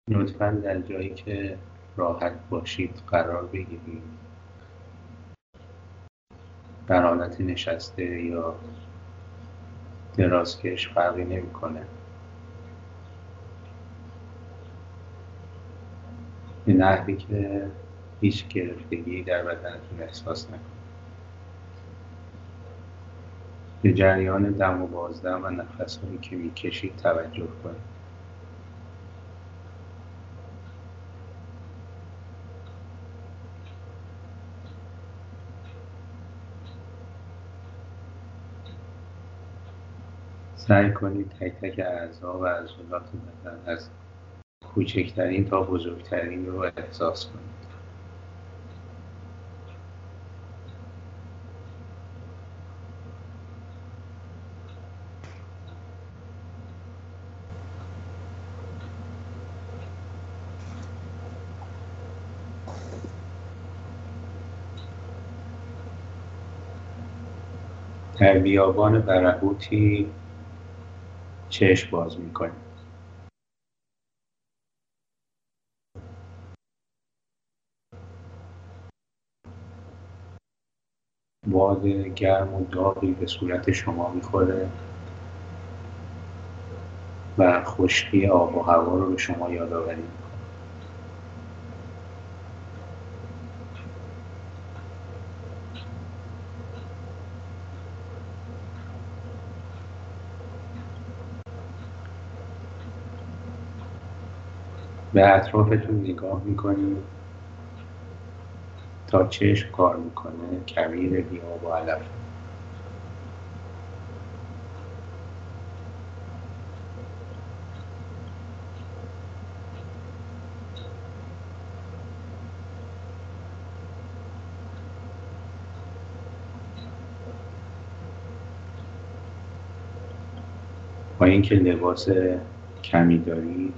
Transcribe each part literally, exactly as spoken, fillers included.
لطفاً در جایی که راحت باشید قرار بگیرید. در حالت نشسته یا درازکش فرقی نمیکنه. به نحوی که هیچ گرفتگی در بدنتون احساس نکنید. به جریان دم و بازدم و نفس‌هایی که میکشید توجه کنید. سعی کنید تک تک اعضا و عضلات بدن از کوچکترین تا بزرگترین رو احساس کنید. در بیابان برهوتی چشم باز میکنید. باد گرم و داغی به صورت شما میخوره و خشکی آب و هوا رو به شما یادآوری میکنه. به اطرافتون نگاه میکنید تا چشم کار میکنه کویر بی‌آب و علف. با اینکه لباس کمی دارید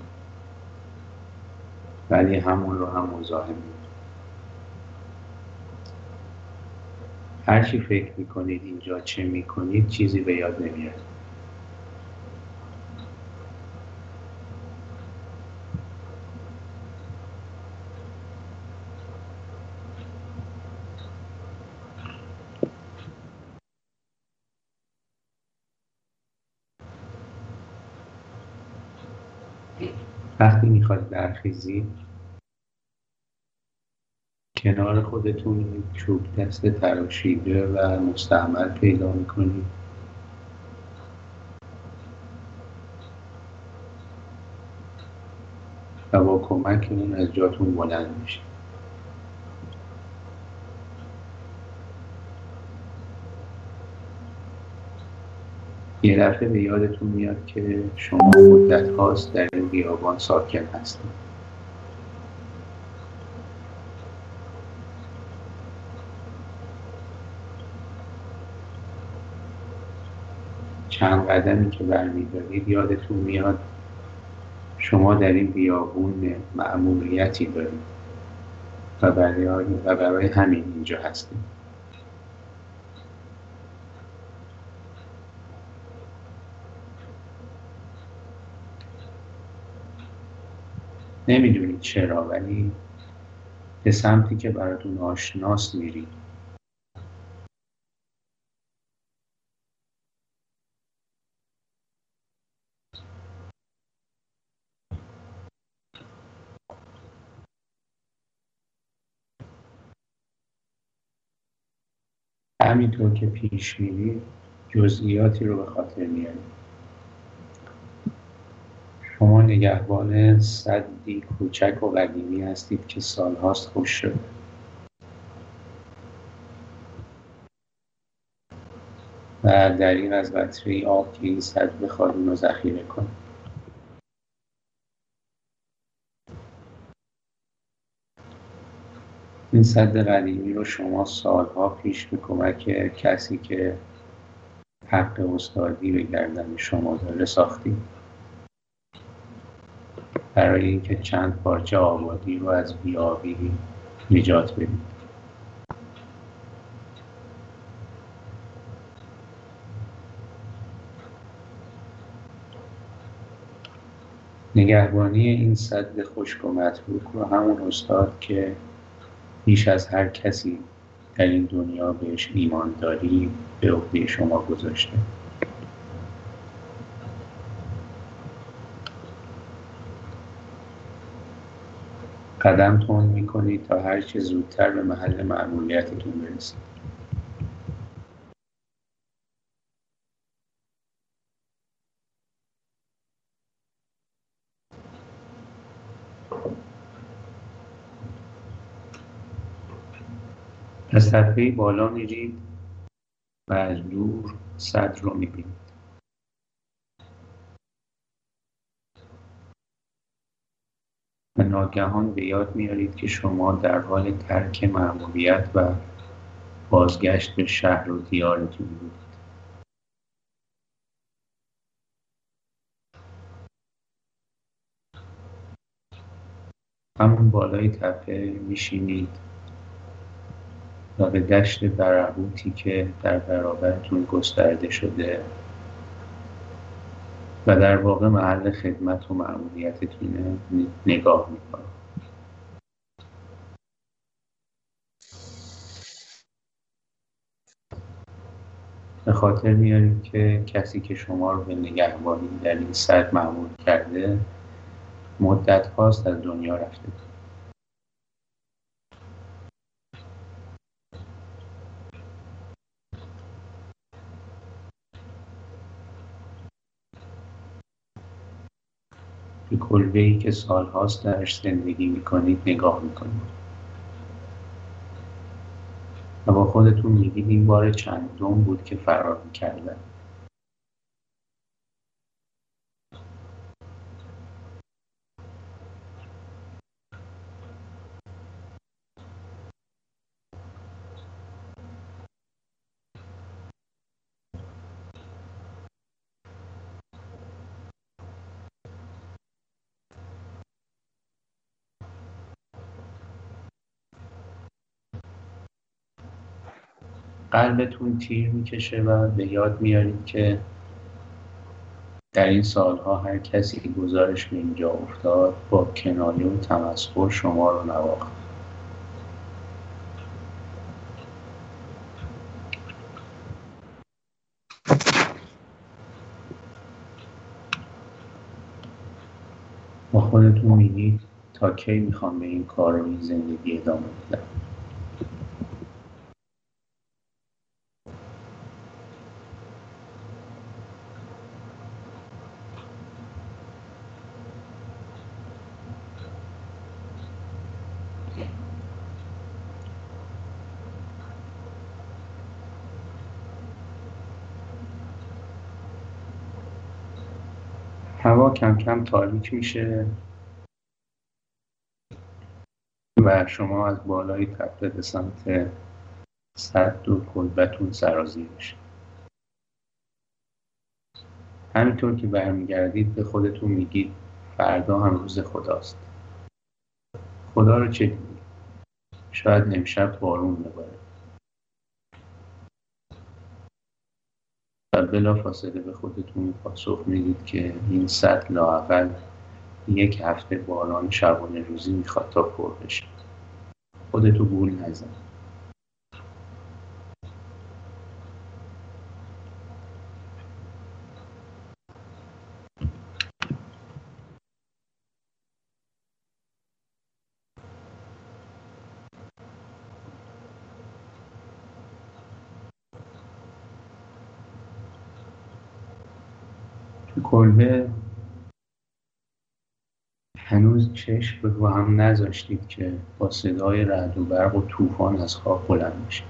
ولی همون رو هم مزاحمید. هر چی فکر میکنید اینجا چه میکنید چیزی به یاد نمیاد. وقتی میخواد برخیزید کنار خودتون یک چوب دست تراشیده و مستعمل پیدا میکنید و با کمک اون از جاتون بلند میشید. یه دفعه به یادتون میاد که شما مدت هاست در این بیابان ساکن هستید. چند قدمی که برمیدارید یادتون میاد شما در این بیابون مأموریتی دارید و برای, و برای همین اینجا هستید. نمیدونید چرا ولی به سمتی که براتون آشناست میرید. همینطور که پیش میرید جزئیاتی رو به خاطر میارید. شما نگهبان سدی کوچک و قدیمی هستید که سالهاست خشک شده و دریغ از قطره‌ای آب که این سد بخواد اون رو ذخیره کنه. این سد قدیمی رو شما سالها پیش به کمک کسی که حق استادی به گردن شما داره ساختید برای اینکه چند پارچه آبادی رو از بی‌آبی نجات بدید. نگهبانی این سد خشک و متروک رو همون استاد که بیش از هر کسی در این دنیا بهش ایمانداری به عهده شما گذاشته. قدم تند میکنید تا هر چه زودتر به محل مأموریتتون برسید. از تپه بالا میرید و از دور سد رو میبینید. و ناگهان به یاد میارید که شما در حال ترک مأموریت و بازگشت به شهر و دیارتون بودید. همون بالای تپه میشینید و به دشت برهوتی که در برابرتون گسترده شده و در واقع محل خدمت و مأموریتتونه نگاه میکنید. به خاطر میارید که کسی که شما رو به نگهبانی در این سد مأمور کرده مدت هاست از دنیا رفته. به کلبه‌ای که سالهاست درش زندگی میکنید نگاه میکنید و با خودتون میگید این بار چندم بود که فرار میکردم. قلبتون تیر میکشه و به یاد میارید که در این سالها هر کسی که گزارش به اینجا افتاد با کنایه و تمسخر شما رو نواخت. با خودتون میگید تا کی میخوام به این کار و این زندگی ادامه بدم. هوا کم کم تاریک میشه و شما از بالای تپه به سمت سد و کلبتون سرازیر میشه. همینطور که برمیگردید به خودتون میگید فردا هم روز خداست. خدا رو چه دیدی؟ شاید امشب بارون بباره. و بلافاصله به خودتون پاسخ میدید که این سد لااقل یک هفته باران شبانه روزی میخواد تا پر بشه. خودتو گول نزن. تو کلبه هنوز چشم رو هم نذاشتید که با صدای رعد و برق و طوفان از خواب بلند میشه.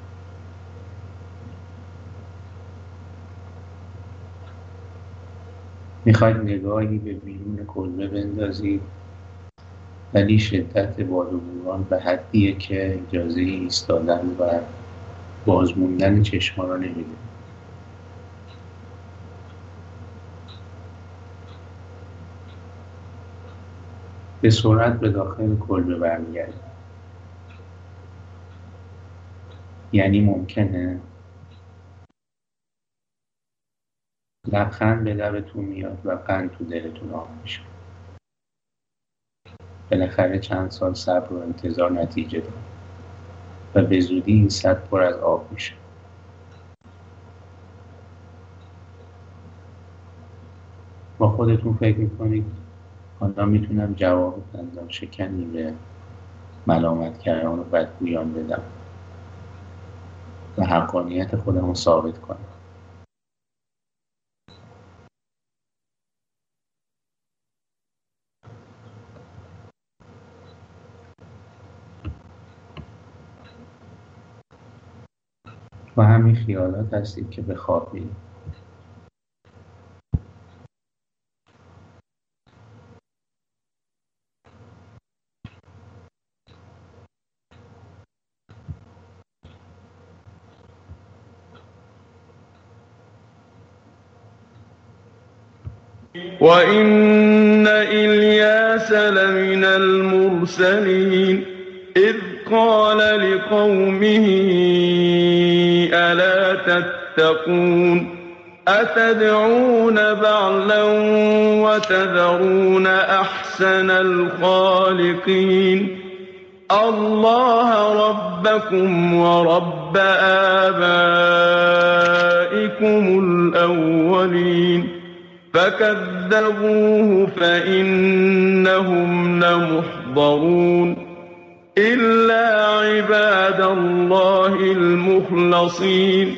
میخواید نگاهی به بیرون کلبه بندازید ولی شدت باد و بوران به حدیه که اجازه ایستادن و بازموندن چشما را نمیده. به سرعت به داخل کلبه برمیگردید. یعنی ممکنه؟ لبخند به لبتون میاد و قند تو دلتون آب میشه. بالاخره چند سال صبر و انتظار نتیجه داد و به زودی این سد پر از آب میشه. با خودتون فکر میکنید حالا میتونم جواب دندان شکنی به ملامتگران و بدگویان بدم و حقانیت خودم رو ثابت کنم. و همین خیالات هستید که به خواب میرید. وَإِنَّ إِلْيَاسَ لَمِنَ الْمُرْسَلِينَ إِذْ قَالَ لِقَوْمِهِ أَلَا تَتَّقُونَ أَتَدْعُونَ بَعْلًا وَتَذَرُونَ أَحْسَنَ الْخَالِقِينَ اللَّهَ رَبَّكُمْ وَرَبَّ آبَائِكُمُ الْأَوَّلِينَ فكذبوه فإنهم لمحضرون إلا عباد الله المخلصين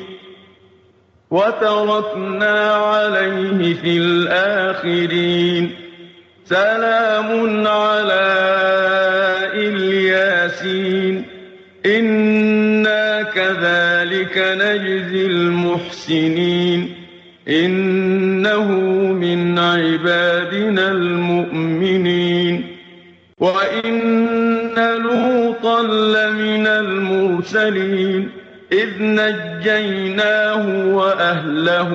وتركنا عليه في الآخرين سلام على الياسين إنا كذلك نجزي المحسنين إنه من عبادنا المؤمنين وإن لوطا لمن المرسلين إذ نجيناه وأهله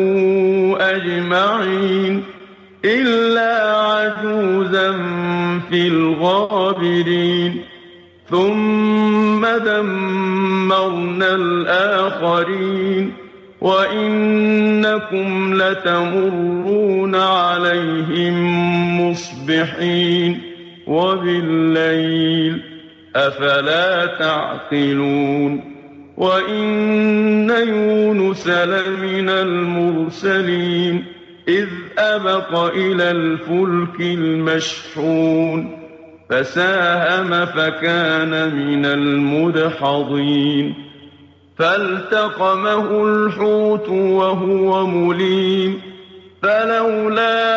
أجمعين إلا عجوزا في الغابرين ثم دمرنا الآخرين وَإِنَّكُمْ لَتَمُرُّونَ عَلَيْهِمْ مُصْبِحِينَ وَبِاللَّيْلِ أَفَلَا تَعْقِلُونَ وَإِنَّ يُونُسَ لَمِنَ الْمُرْسَلِينَ إِذْ أَبَقَ إِلَى الْفُلْكِ الْمَشْحُونِ فَسَاهَمَ فَكَانَ مِنَ الْمُدْحَضِينَ فالتقمه الحوت وهو مليم فلولا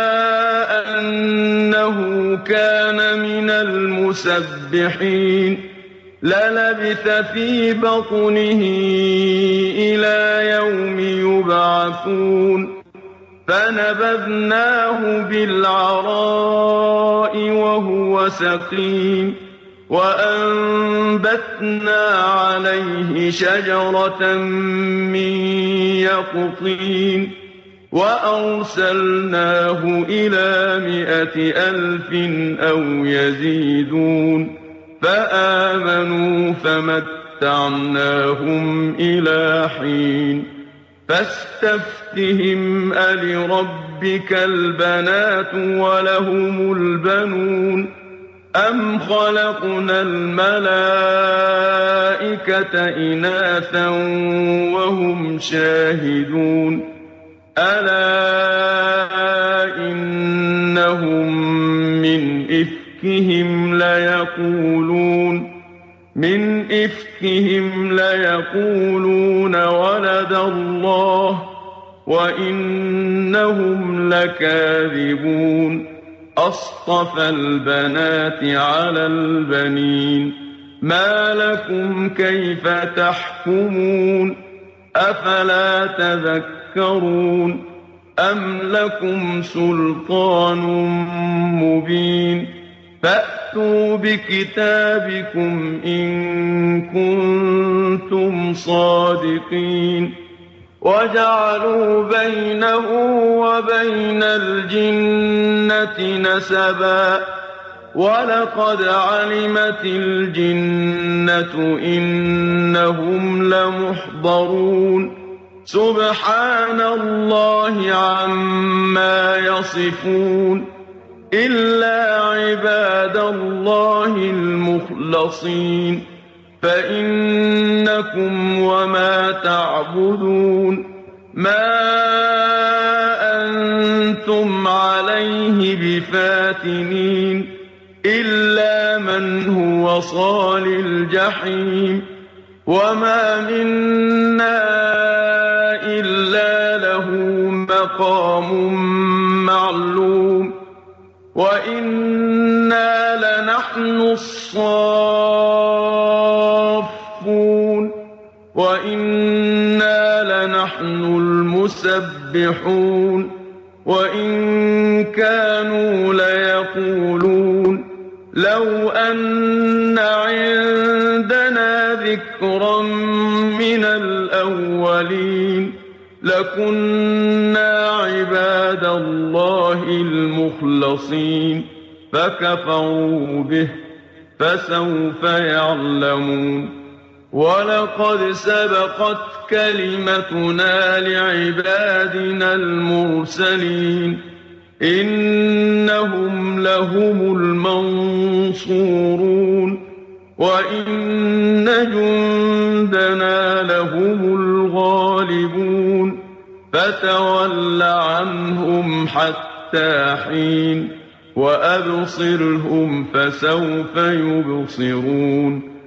أنه كان من المسبحين للبث في بطنه إلى يوم يبعثون فنبذناه بالعراء وهو سقيم وأنبتنا عليه شجرة من يقطين وأرسلناه إلى مائة ألف أو يزيدون فآمنوا فمتعناهم إلى حين فاستفتهم ألربك البنات ولهم البنون أَمْ خَلَقْنَا الْمَلَائِكَةَ إِنَاثًا وَهُمْ شَاهِدُونَ أَلَا إِنَّهُمْ مِنْ إِفْكِهِمْ لَيَقُولُونَ مِنْ إِفْكِهِمْ لَيَقُولُونَ وَلَدَ اللَّهُ وَإِنَّهُمْ لَكَاذِبُونَ أَصْطَفَى الْبَنَاتِ عَلَى الْبَنِينَ مَا لَكُمْ كَيْفَ تَحْكُمُونَ أَفَلَا تَذَكَّرُونَ أَمْ لَكُمْ سُلْطَانٌ مُّبِينٌ فَأْتُوا بِكِتَابِكُمْ إِن كُنتُمْ صَادِقِينَ وَجَعَلُوا بَيْنَهُ وَبَيْنَ الْجِنَّةِ نَسَبًا وَلَقَدْ عَلِمَتِ الْجِنَّةُ إِنَّهُمْ لَمُحْضَرُونَ سُبْحَانَ اللَّهِ عَمَّا يَصِفُونَ إلا عباد الله المخلصين فإنكم وما تعبدون ما أنتم عليه بفاتنين إلا من هو صال الجحيم وما منا إلا له مقام معلوم وإنا لنحن الصافون وإنا لنحن المسبحون وإن كانوا ليقولون لو أن عندنا ذكرا من الأولين لكنا عباد الله المخلصين فكفروا به فسوف يعلمون ولقد سبقت كلمتنا لعبادنا المرسلين إنهم لهم المنصورون وإن جندنا لهم الغالبون فتول عنهم حتى حين وأبصرهم فسوف يبصرون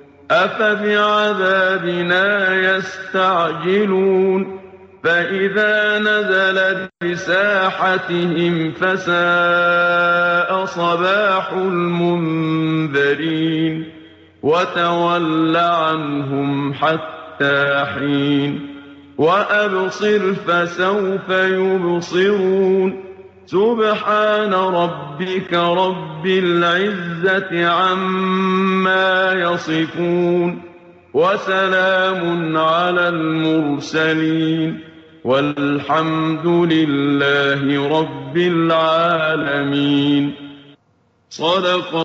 أفبعذابنا يستعجلون فإذا نزل بساحتهم فساء صباح المنذرين وتول عنهم حتى حين وأبصر فسوف يبصرون سبحان ربك رب العزة عما يصفون وسلام على المرسلين والحمد لله رب العالمين صدق.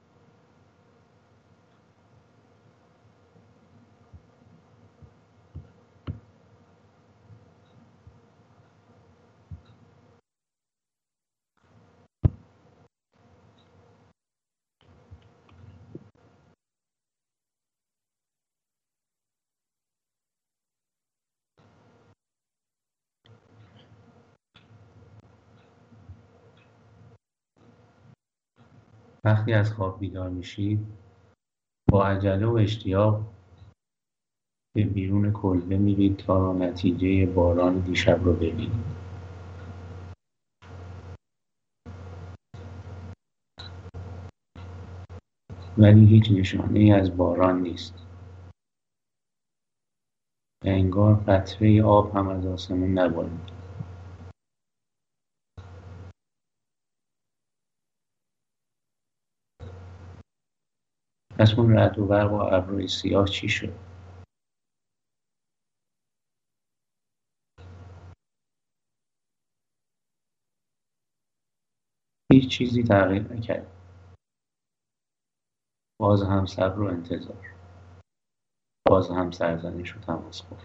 وقتی از خواب بیدار میشید با عجله و اشتیاق به بیرون کلبه میرید تا نتیجه باران دیشب رو ببینید. ولی هیچ نشانه‌ای از باران نیست. انگار قطره آب هم از آسمون نبارید. پس اون رعد و برق و ابرهای سیاه چی شد؟ هیچ چیزی تغییر نکرد. باز هم صبر و انتظار. باز هم سرزنش و تمسخر.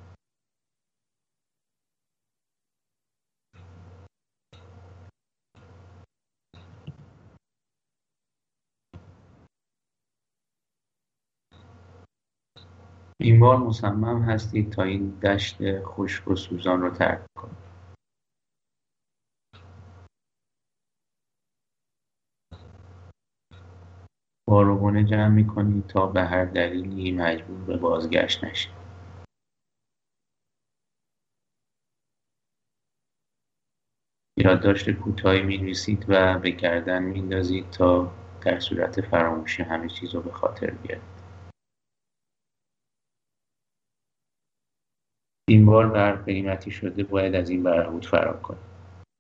این بار مصمم هستید تا این دشت خشک و سوزان رو ترک کنید. بار و گونه جمع می‌کنید تا به هر دلیلی مجبور به بازگشت نشید. یادداشت کوتاهی می‌نویسید و به گردن می‌اندازید تا در صورت فراموشی همه چیز رو به خاطر بیارید. این بار برق قیمتی شده، باید از این برهوت فرار کنید.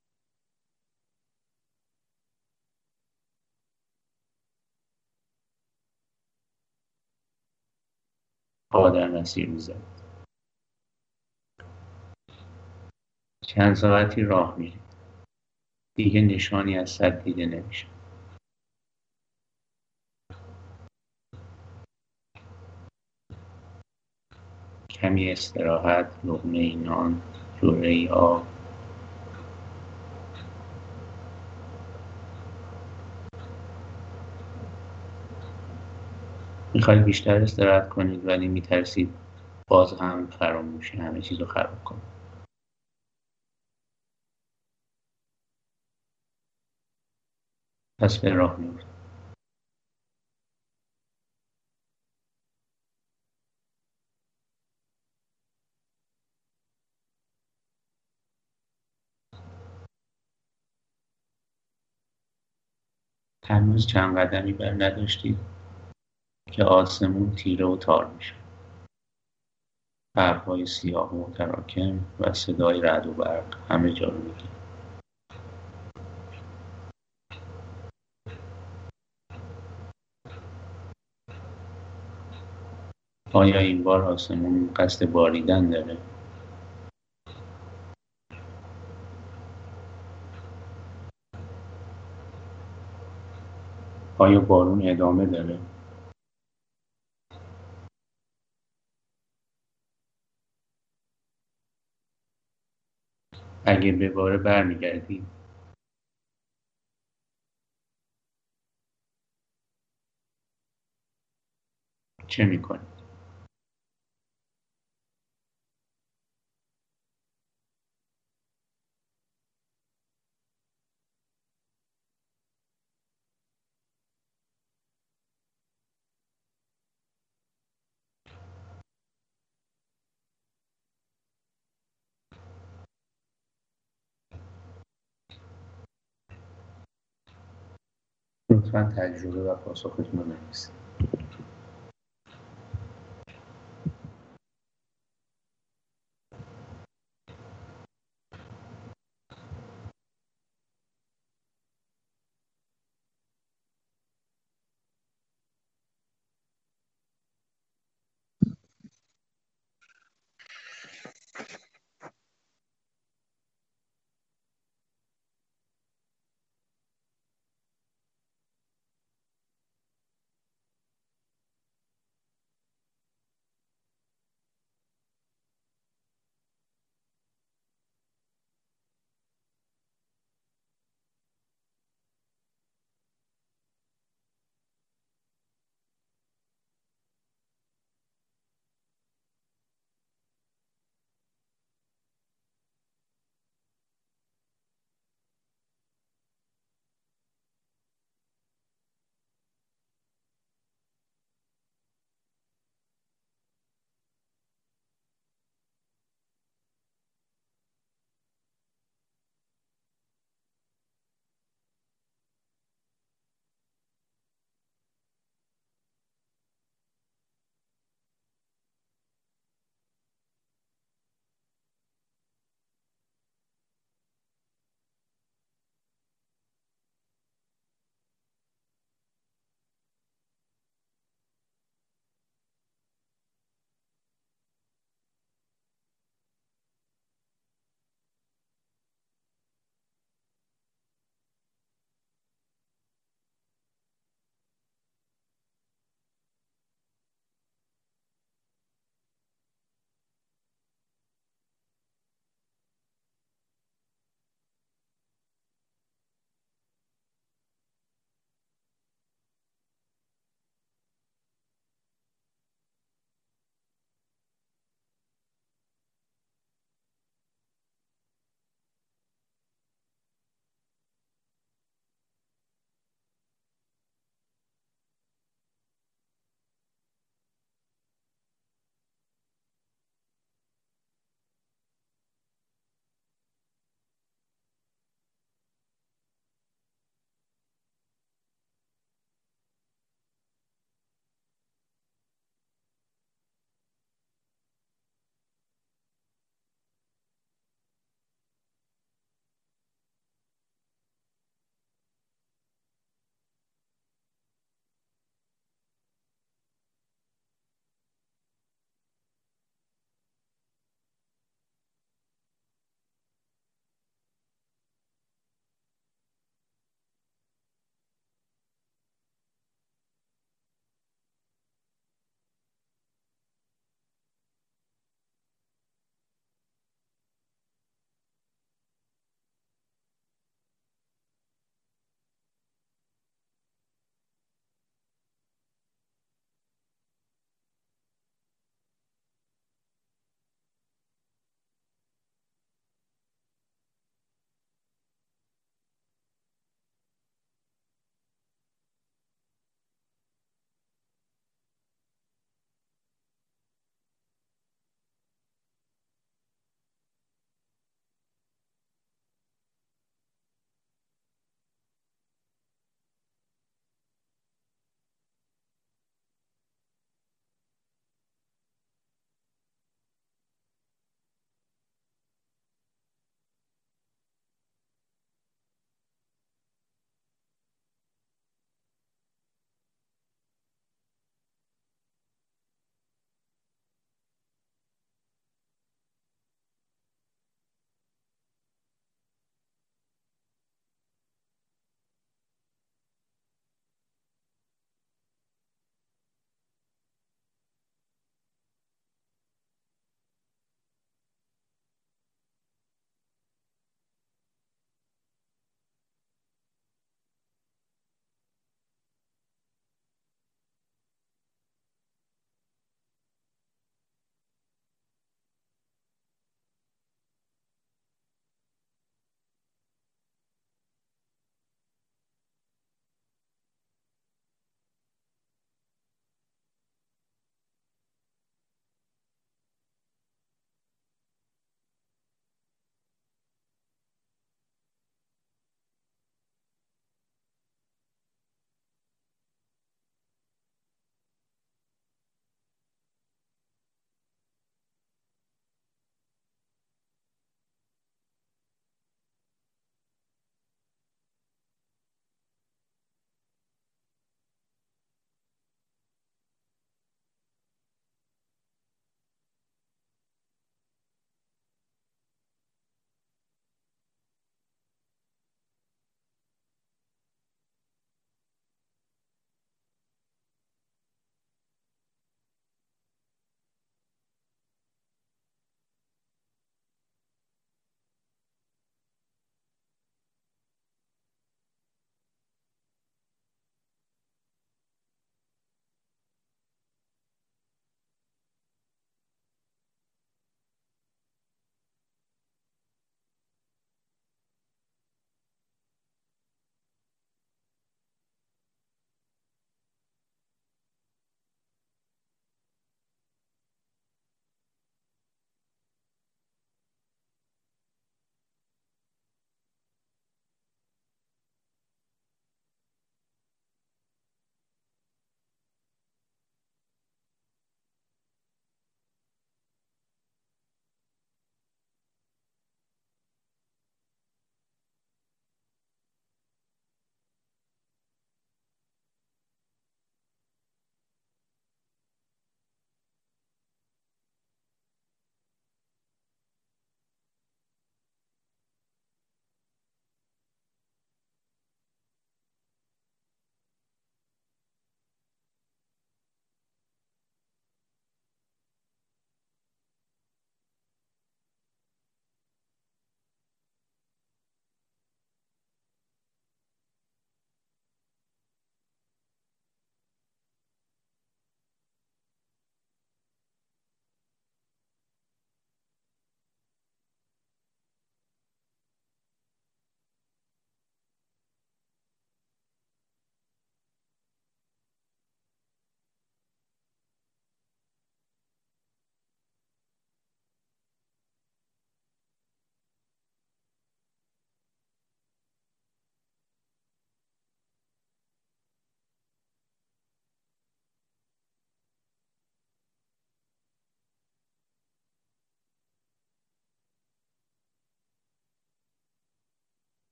پا در مسیر می‌زنید. چند ساعتی راه میرید. دیگه نشانی از سد دیده نمیشه. کمی استراحت، لقمه نان، جرعه آب. میخواید بیشتر استراحت کنید ولی میترسید باز هم فراموشی همه چیز رو خراب کنید. پس به راه میافتید. هنوز چند قدمی بر نداشتید که آسمون تیره و تار میشه. ابرهای سیاه و متراکم و صدای رعد و برق همه جا رو میگیره. آیا این بار آسمون قصد باریدن داره؟ آیا بارون ادامه داره؟ اگه بباره برمیگردی؟ چه میکنی؟ لطفا تجربه و پاسختون رو بنویسید.